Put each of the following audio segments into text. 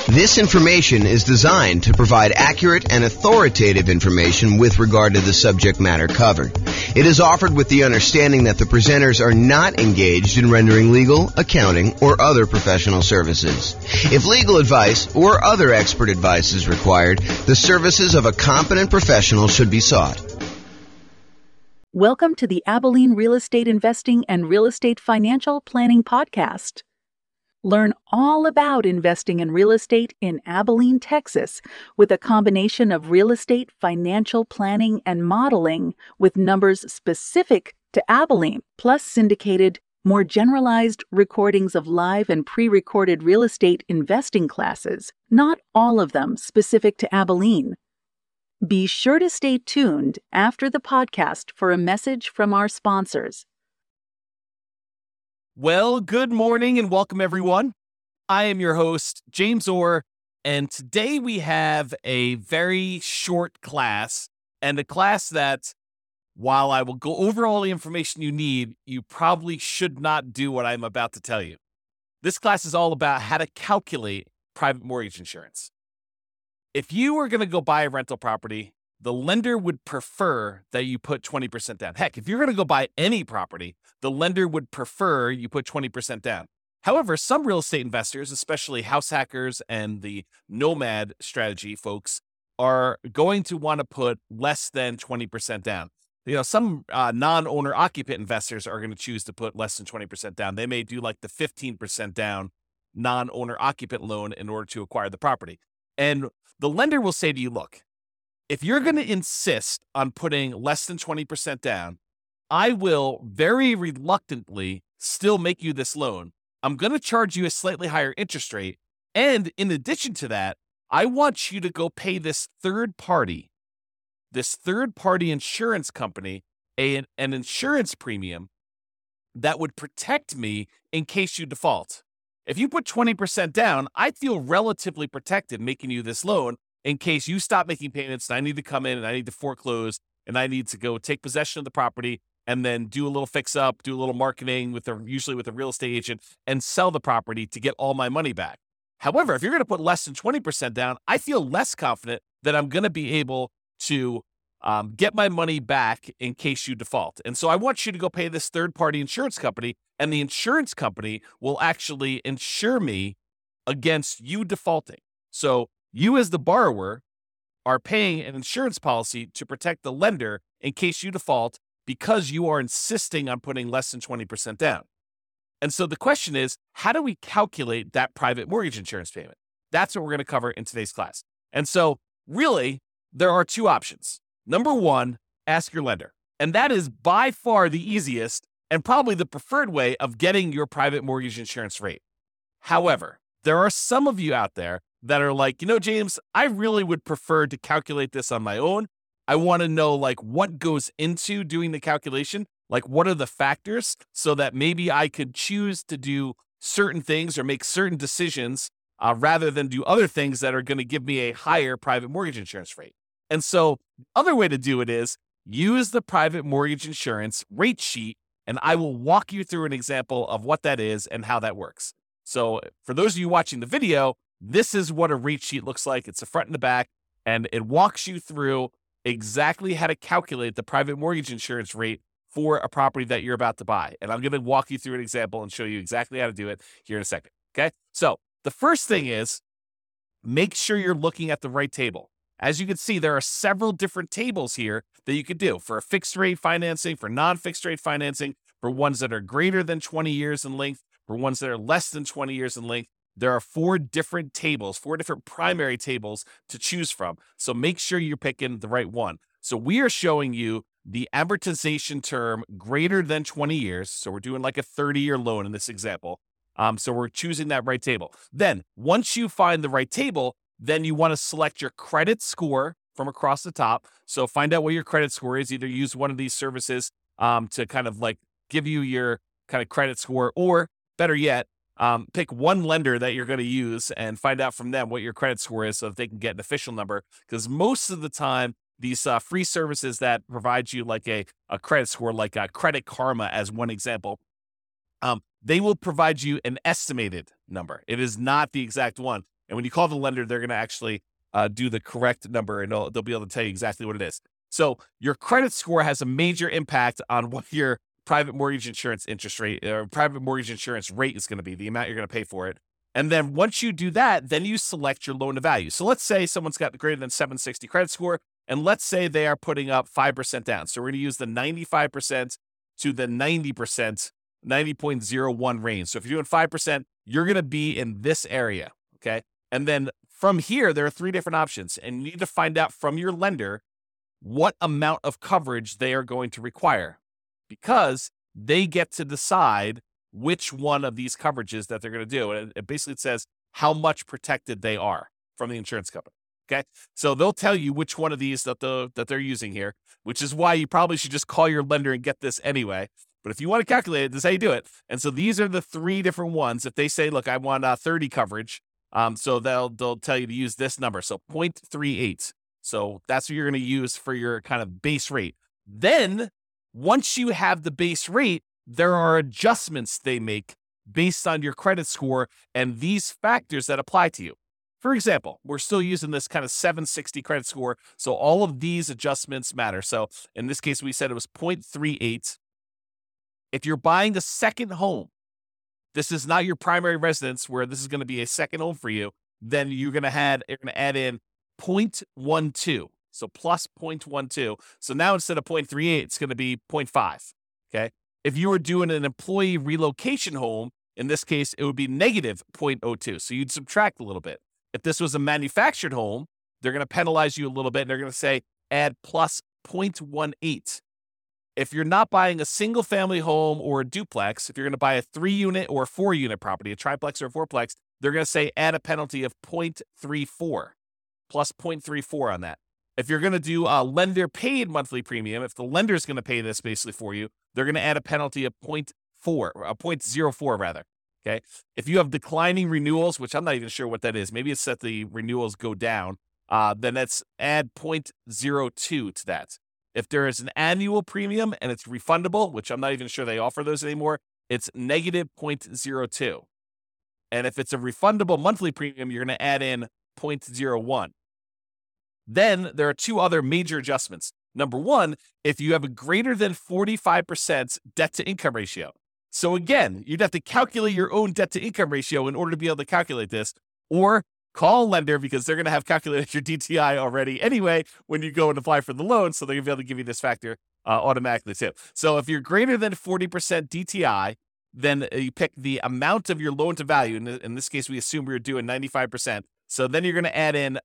This information is designed to provide accurate and authoritative information with regard to the subject matter covered. It is offered with the understanding that the presenters are not engaged in rendering legal, accounting, or other professional services. If legal advice or other expert advice is required, the services of a competent professional should be sought. Welcome to the Abilene Real Estate Investing and Real Estate Financial Planning Podcast. Learn all about investing in real estate in Abilene, Texas, with a combination of real estate financial planning and modeling with numbers specific to Abilene, plus syndicated, more generalized recordings of live and pre-recorded real estate investing classes, not all of them specific to Abilene. Be sure to stay tuned after the podcast for a message from our sponsors. Well, good morning and welcome everyone. I am your host, James Orr, and today we have a very short class, and a class that, while I will go over all the information you need, you probably should not do what I'm about to tell you. This class is all about how to calculate private mortgage insurance. If you are going to go buy a rental property, the lender would prefer that you put 20% down. Heck, if you're going to go buy any property, the lender would prefer you put 20% down. However, some real estate investors, especially house hackers and the nomad strategy folks, are going to want to put less than 20% down. Some non-owner occupant investors are going to choose to put less than 20% down. They may do like the 15% down non-owner occupant loan in order to acquire the property. And the lender will say to you, look, if you're going to insist on putting less than 20% down, I will very reluctantly still make you this loan. I'm going to charge you a slightly higher interest rate. And in addition to that, I want you to go pay this third party insurance company, an insurance premium that would protect me in case you default. If you put 20% down, I feel relatively protected making you this loan in case you stop making payments and I need to come in and I need to foreclose and I need to go take possession of the property and then do a little fix up, do a little marketing usually with a real estate agent, and sell the property to get all my money back. However, if you're going to put less than 20% down, I feel less confident that I'm going to be able to get my money back in case you default. And so I want you to go pay this third-party insurance company, and the insurance company will actually insure me against you defaulting. So you as the borrower are paying an insurance policy to protect the lender in case you default because you are insisting on putting less than 20% down. And so the question is, how do we calculate that private mortgage insurance payment? That's what we're going to cover in today's class. And so really, there are two options. Number one, ask your lender. And that is by far the easiest and probably the preferred way of getting your private mortgage insurance rate. However, there are some of you out there that are like, James, I really would prefer to calculate this on my own. I want to know what goes into doing the calculation, what are the factors so that maybe I could choose to do certain things or make certain decisions rather than do other things that are going to give me a higher private mortgage insurance rate. And so the other way to do it is use the private mortgage insurance rate sheet, and I will walk you through an example of what that is and how that works. So for those of you watching the video, this is what a rate sheet looks like. It's the front and the back, and it walks you through exactly how to calculate the private mortgage insurance rate for a property that you're about to buy. And I'm going to walk you through an example and show you exactly how to do it here in a second. Okay. So the first thing is make sure you're looking at the right table. As you can see, there are several different tables here that you could do for a fixed rate financing, for non-fixed rate financing, for ones that are greater than 20 years in length, for ones that are less than 20 years in length. There are four different primary tables to choose from. So make sure you're picking the right one. So we are showing you the amortization term greater than 20 years. So we're doing like a 30-year loan in this example. So we're choosing that right table. Then once you find the right table, then you want to select your credit score from across the top. So find out what your credit score is. Either use one of these services to kind of give you your kind of credit score, or better yet, pick one lender that you're going to use and find out from them what your credit score is so that they can get an official number. Because most of the time, these free services that provide you a credit score, like Credit Karma as one example, they will provide you an estimated number. It is not the exact one. And when you call the lender, they're going to actually do the correct number, and they'll be able to tell you exactly what it is. So your credit score has a major impact on what your private mortgage insurance interest rate or private mortgage insurance rate is going to be, the amount you're going to pay for it. And then once you do that, then you select your loan to value. So let's say someone's got greater than 760 credit score, and let's say they are putting up 5% down. So we're going to use the 95% to the 90%, 90.01 range. So if you're doing 5%, you're going to be in this area, okay? And then from here, there are 3 different options, and you need to find out from your lender what amount of coverage they are going to require, because they get to decide which one of these coverages that they're going to do. And it basically says how much protected they are from the insurance company. Okay. So they'll tell you which one of these that they're using here, which is why you probably should just call your lender and get this anyway. But if you want to calculate it, this is how you do it. And so these are the 3 different ones. If they say, look, I want 30 coverage. So they'll tell you to use this number. So 0.38. So that's what you're going to use for your kind of base rate. Then once you have the base rate, there are adjustments they make based on your credit score and these factors that apply to you. For example, we're still using this kind of 760 credit score, so all of these adjustments matter. So in this case, we said it was 0.38. If you're buying a second home, this is not your primary residence where this is going to be a second home for you, then you're going to add in 0.12. So plus 0.12. So now instead of 0.38, it's going to be 0.5. Okay. If you were doing an employee relocation home, in this case, it would be negative 0.02. So you'd subtract a little bit. If this was a manufactured home, they're going to penalize you a little bit, and they're going to say add plus 0.18. If you're not buying a single family home or a duplex, if you're going to buy a 3-unit or a 4-unit property, a triplex or a fourplex, they're going to say add a penalty of 0.34, plus 0.34 on that. If you're going to do a lender paid monthly premium, if the lender is going to pay this basically for you, they're going to add a penalty of 0.04 rather. Okay. If you have declining renewals, which I'm not even sure what that is, maybe it's that the renewals go down, then let's add 0.02 to that. If there is an annual premium and it's refundable, which I'm not even sure they offer those anymore, it's negative 0.02. And if it's a refundable monthly premium, you're going to add in 0.01. Then there are 2 other major adjustments. Number 1, if you have a greater than 45% debt to income ratio. So again, you'd have to calculate your own debt to income ratio in order to be able to calculate this, or call a lender because they're going to have calculated your DTI already anyway when you go and apply for the loan. So they're going to be able to give you this factor automatically too. So if you're greater than 40% DTI, then you pick the amount of your loan to value. In this case, we assume we're doing 95%. So then you're going to add in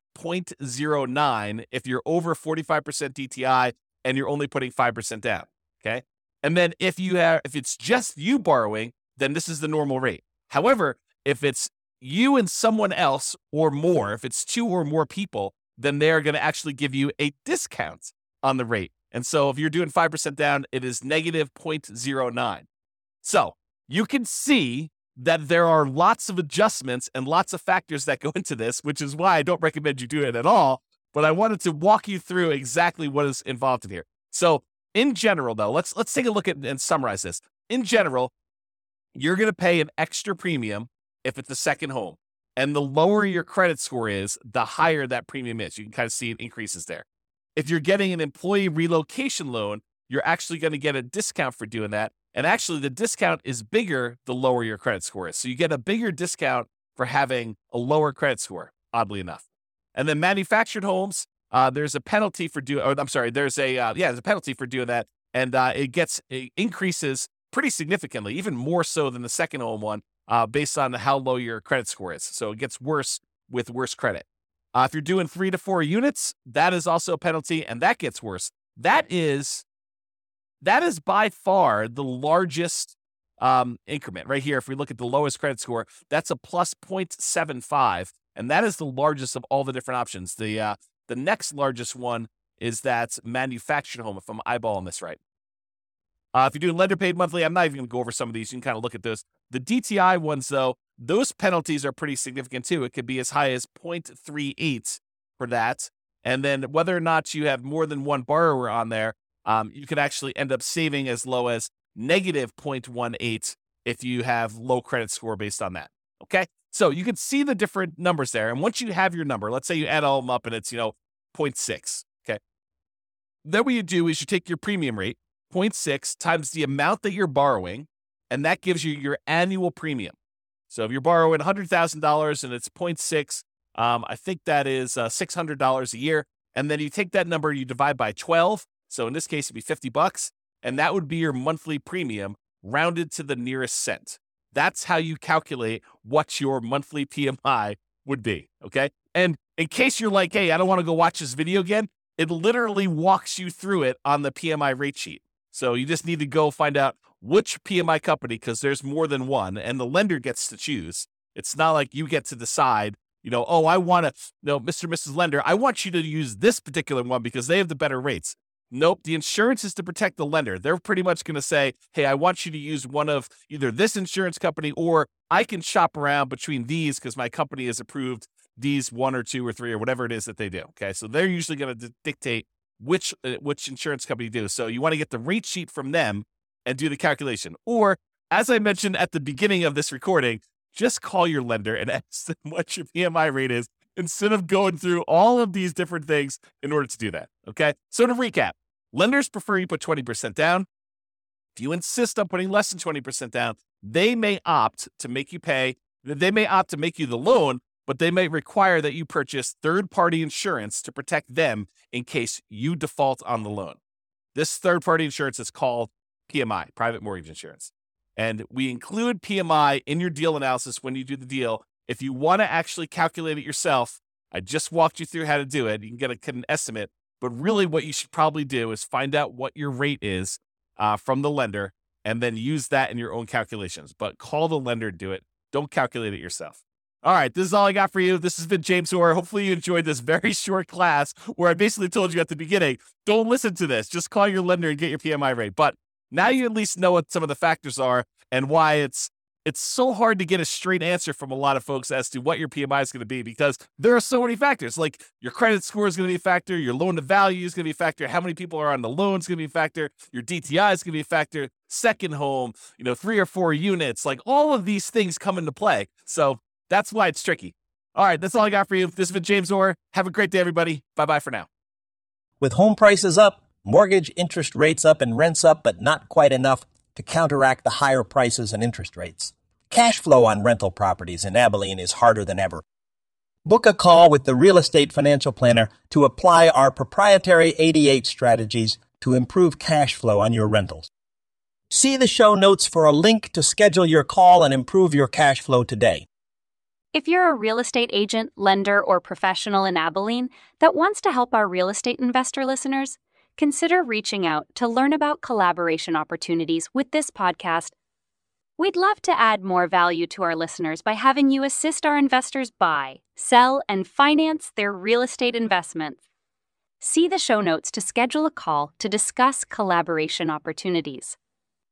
0.09 if you're over 45% DTI and you're only putting 5% down. Okay. And then if it's just you borrowing, then this is the normal rate. However, if it's you and someone else or more, if it's 2 or more people, then they're going to actually give you a discount on the rate. And so if you're doing 5% down, it is negative 0.09. So you can see that there are lots of adjustments and lots of factors that go into this, which is why I don't recommend you do it at all. But I wanted to walk you through exactly what is involved in here. So in general, though, let's take a look at and summarize this. In general, you're going to pay an extra premium if it's a second home. And the lower your credit score is, the higher that premium is. You can kind of see it increases there. If you're getting an employee relocation loan, you're actually going to get a discount for doing that. And actually, the discount is bigger the lower your credit score is. So you get a bigger discount for having a lower credit score, oddly enough. And then manufactured homes, there's a penalty for doing, there's a penalty for doing that. And it increases pretty significantly, even more so than the second home one, based on how low your credit score is. So it gets worse with worse credit. If you're doing 3 to 4 units, that is also a penalty, and that gets worse. That is by far the largest increment right here. If we look at the lowest credit score, that's a plus 0.75, and that is the largest of all the different options. The next largest one is that manufactured home, if I'm eyeballing this right. If you're doing lender paid monthly, I'm not even going to go over some of these. You can kind of look at those. The DTI ones, though, those penalties are pretty significant too. It could be as high as 0.38 for that. And then whether or not you have more than one borrower on there, you could actually end up saving as low as negative 0.18 if you have low credit score based on that. Okay. So you can see the different numbers there. And once you have your number, let's say you add all of them up and it's, 0.6. Okay. Then what you do is you take your premium rate, 0.6 times the amount that you're borrowing, and that gives you your annual premium. So if you're borrowing $100,000 and it's 0.6, I think that is $600 a year. And then you take that number, you divide by 12. So in this case, it'd be $50, and that would be your monthly premium rounded to the nearest cent. That's how you calculate what your monthly PMI would be, okay? And in case you're like, hey, I don't want to go watch this video again, it literally walks you through it on the PMI rate sheet. So you just need to go find out which PMI company, because there's more than one, and the lender gets to choose. It's not like you get to decide, I want to, Mr. and Mrs. Lender, I want you to use this particular one because they have the better rates. Nope, the insurance is to protect the lender. They're pretty much going to say, hey, I want you to use one of either this insurance company, or I can shop around between these because my company has approved these 1 or 2 or 3 or whatever it is that they do. Okay, so they're usually going to dictate which insurance company do. So you want to get the rate sheet from them and do the calculation. Or, as I mentioned at the beginning of this recording, just call your lender and ask them what your PMI rate is instead of going through all of these different things in order to do that. Okay, so to recap, lenders prefer you put 20% down. If you insist on putting less than 20% down, they may opt to make you pay. They may opt to make you the loan, but they may require that you purchase third-party insurance to protect them in case you default on the loan. This third-party insurance is called PMI, private mortgage insurance. And we include PMI in your deal analysis when you do the deal. If you want to actually calculate it yourself, I just walked you through how to do it. You can get an estimate. But really what you should probably do is find out what your rate is from the lender and then use that in your own calculations. But call the lender and do it. Don't calculate it yourself. All right, this is all I got for you. This has been James Orr. Hopefully you enjoyed this very short class where I basically told you at the beginning, don't listen to this. Just call your lender and get your PMI rate. But now you at least know what some of the factors are and why it's so hard to get a straight answer from a lot of folks as to what your PMI is going to be, because there are so many factors. Like your credit score is going to be a factor, your loan to value is going to be a factor, how many people are on the loan is going to be a factor, your DTI is going to be a factor, second home, 3 or 4 units, like all of these things come into play. So that's why it's tricky. All right, that's all I got for you. This has been James Orr. Have a great day, everybody. Bye-bye for now. With home prices up, mortgage interest rates up, and rents up, but not quite enough to counteract the higher prices and interest rates, cash flow on rental properties in Abilene is harder than ever. Book a call with the Real Estate Financial Planner to apply our proprietary 88 strategies to improve cash flow on your rentals. See the show notes for a link to schedule your call and improve your cash flow today. If you're a real estate agent, lender, or professional in Abilene that wants to help our real estate investor listeners, consider reaching out to learn about collaboration opportunities with this podcast. We'd love to add more value to our listeners by having you assist our investors buy, sell, and finance their real estate investments. See the show notes to schedule a call to discuss collaboration opportunities.